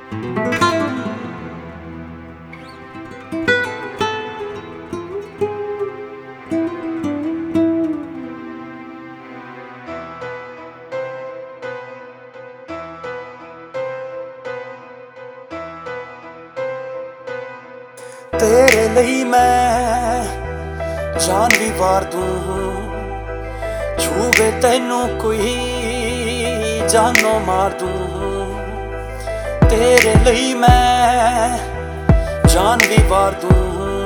तेरे ਲਈ मैं जान भी वार दूं, छूबे तैनू कोई जानो मार दूं। तेरे ਲਈ मैं जान भी वार दूं,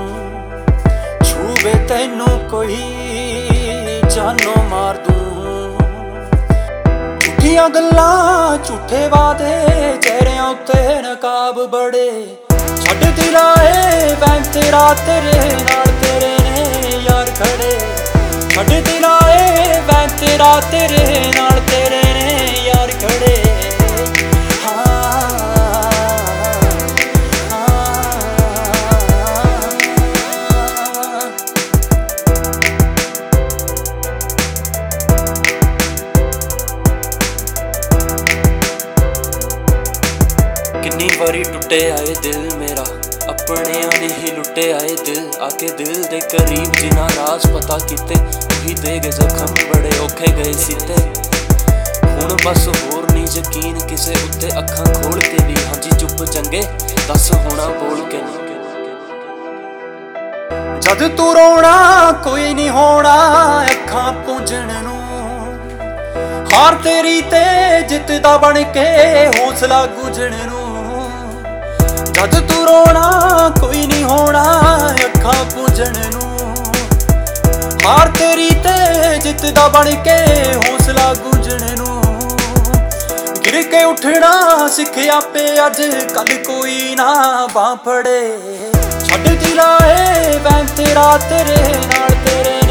छूबे तैनू कोई जानो मार दूं। झूठियां गल्लां झूठे वादे, चेहरियां उत्ते नकाब बड़े, छड्ड दिला ए वैम तेरा तेरे नाल तेरे ने यार खड़े। छड्ड दिला ए वैम तेरा तेरे नाल तेरे ने यार खड़े। किन्नी वारी टुटे आए दिल मेरा, अपने ने ही लुटे आए दिल। आके दिल दे करीब जिन्ना राज पता किते, उही दे गए जख्म बड़े औखे गए सीते। हुण बस होर नहीं यकीन किसे उत्ते, अखां खोल के भी हाँ जी चुप चंगे, दस होना बोल के नहीं। जद तू रोना कोई नहीं होना अखां पूंजण नूं, हार तेरी ते जितदा बन के हौसला गुजण नूं। जद तू रोना कोई नहीं होना अखां पूंजण नूं, हार तेरी ते जितदा बन के हौसला गुंजण नूं। गिर के उठना सिख आपे अज कल कोई ना बांह फड़े। छड्ड दिला ए वैम तेरा तेरे नाल तेरे